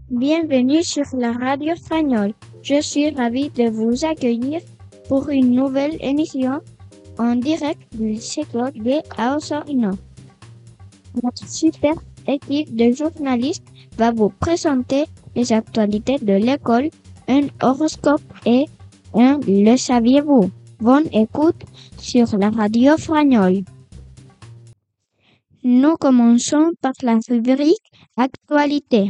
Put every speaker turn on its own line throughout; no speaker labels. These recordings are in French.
Bienvenue sur la radio espagnole. Je suis ravie de vous accueillir pour une nouvelle émission en direct du cycle de Osorno. Notre super équipe de journalistes va vous présenter les actualités de l'école, un horoscope et un Le saviez-vous? Bonne écoute sur la radio espagnole. Nous commençons par la rubrique Actualité.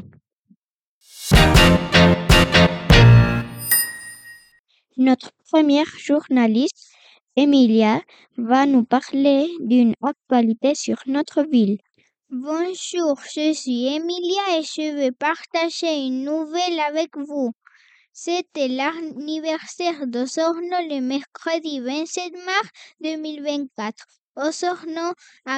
Notre première journaliste, Emilia, va nous parler d'une actualité sur notre ville.
Bonjour, je suis Emilia et je vais partager une nouvelle avec vous. C'était l'anniversaire d'Osorno le mercredi 27 mars 2024. Osorno a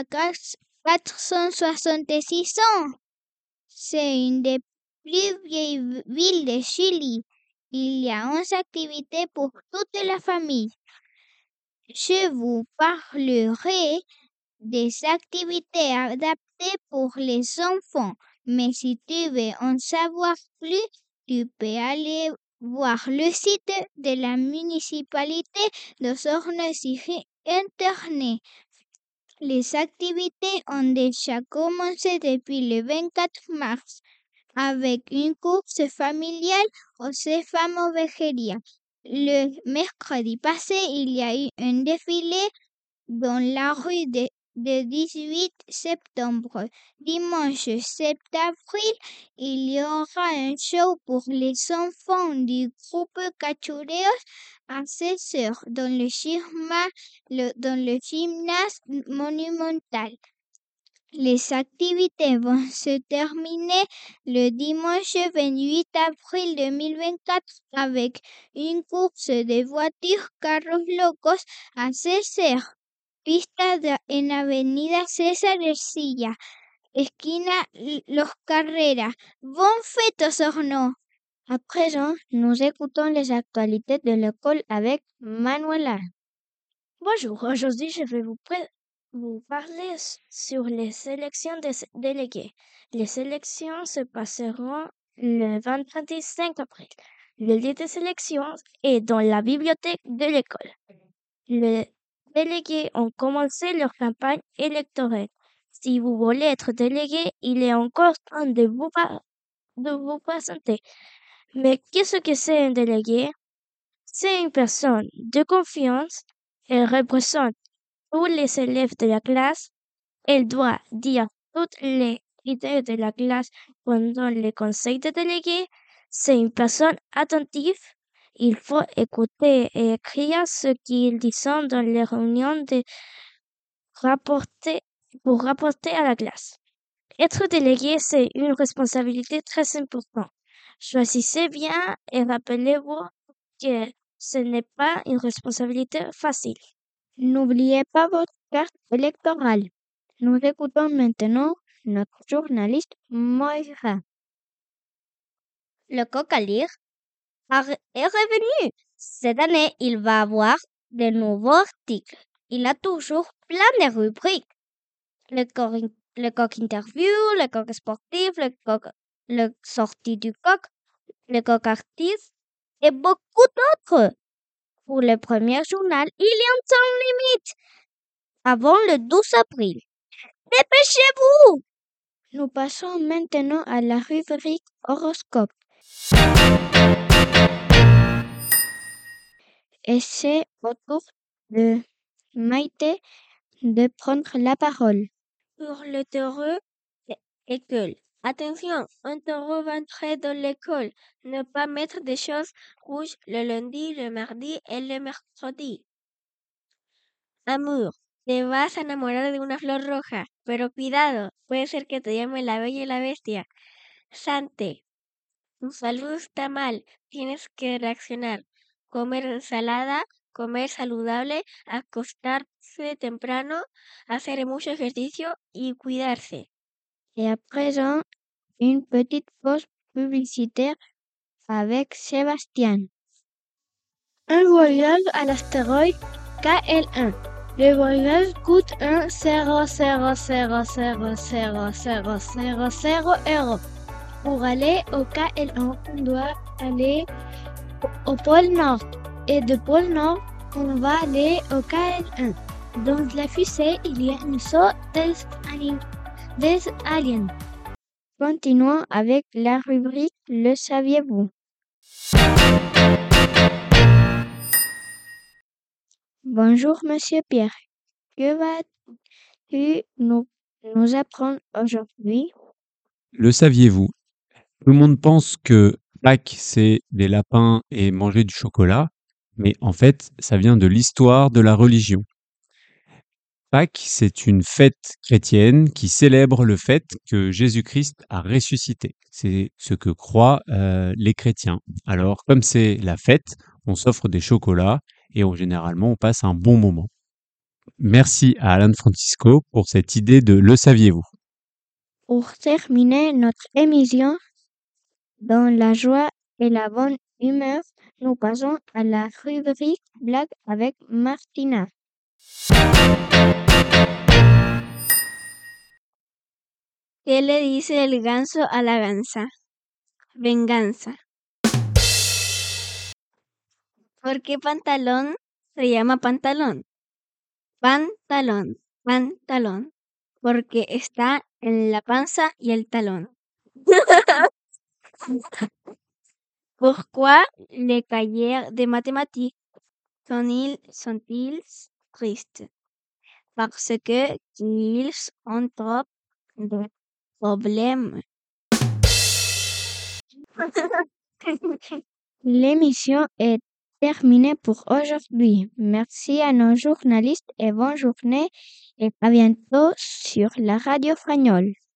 466 ans. C'est une des plus vieilles villes de Chili. Il y a 11 activités pour toute la famille. Je vous parlerai des activités adaptées pour les enfants. Mais si tu veux en savoir plus, tu peux aller voir le site de la municipalité d'Osorno sur Internet. Les activités ont déjà commencé depuis le 24 mars avec une course familiale au CFA Ovejería. Le mercredi passé, il y a eu un défilé dans la rue de 18 septembre. Dimanche 7 avril, il y aura un show pour les enfants du groupe Cachureos à 16h dans le gymnase monumental. Les activités vont se terminer le dimanche 28 avril 2024 avec une course de voitures carros locos à 16h. Pista en Avenida César Ercilla, esquina Los Carreras. Bonne fête, Osorno!
À présent, nous écoutons les actualités de l'école avec Manuela.
Bonjour, aujourd'hui je vais vous parler sur les élections des délégués. Les élections se passeront le vendredi 5 avril. Le lieu des élections est dans la bibliothèque de l'école. Les délégués ont commencé leur campagne électorale. Si vous voulez être délégué, il est encore temps de vous présenter. Mais qu'est-ce que c'est un délégué? C'est une personne de confiance. Elle représente tous les élèves de la classe. Elle doit dire toutes les idées de la classe pendant le conseil de délégués. C'est une personne attentive. Il faut écouter et écrire ce qu'ils disent dans les réunions pour rapporter à la classe. Être délégué, c'est une responsabilité très importante. Choisissez bien et rappelez-vous que ce n'est pas une responsabilité facile.
N'oubliez pas votre carte électorale. Nous écoutons maintenant notre journaliste Moira.
Le coq à lire est revenu. Cette année, il va avoir de nouveaux articles. Il a toujours plein de rubriques. Le coq interview, le coq sportif, le sortie du coq, le coq artiste et beaucoup d'autres. Pour le premier journal, il y a un temps limite avant le 12 avril. Dépêchez-vous!
Nous passons maintenant à la rubrique horoscope. Et c'est au tour de Maïté de prendre la parole.
Pour le taureau, école. Attention, un taureau va entrer dans l'école. Ne pas mettre des choses rouges le lundi, le mardi et le mercredi. Amour. Te vas a enamorar de una flor roja, pero cuidado, puede ser que te llame la bella y la bestia. Sante. Tu salud está mal, tienes que reaccionar. Comer ensalada, comer saludable, acostarse temprano, hacer mucho ejercicio y cuidarse.
Et à présent, une petite pause publicitaire avec Sébastien. Un voyage à l'astéroïde KL1. Le voyage coûte 1,0000000 €. Pour aller au KL1, on doit aller au pôle Nord. Et de pôle Nord, on va aller au KL1. Dans la fusée, il y a une sorte des aliens. Continuons avec la rubrique Le saviez-vous? Bonjour, Monsieur Pierre. Que vas-tu nous apprendre aujourd'hui?
Le saviez-vous? Tout le monde pense que Pâques, c'est des lapins et manger du chocolat, mais en fait, ça vient de l'histoire de la religion. Pâques, c'est une fête chrétienne qui célèbre le fait que Jésus-Christ a ressuscité. C'est ce que croient les chrétiens. Alors, comme c'est la fête, on s'offre des chocolats et généralement, on passe un bon moment. Merci à Alan Francisco pour cette idée de Le saviez-vous?
Pour terminer notre émission, dans la joie et la bonne humeur, nous passons à la rubrique Blague avec Martina.
¿Qué le dice el ganso a la gansa? Venganza. ¿Por qué pantalón se llama pantalón? Pantalón, pantalón. Porque está en la panza y el talón. Pourquoi les cahiers de mathématiques sont-ils tristes? Parce que ils ont trop de problèmes.
L'émission est terminée pour aujourd'hui. Merci à nos journalistes et bonne journée et à bientôt sur la radio Fagnol.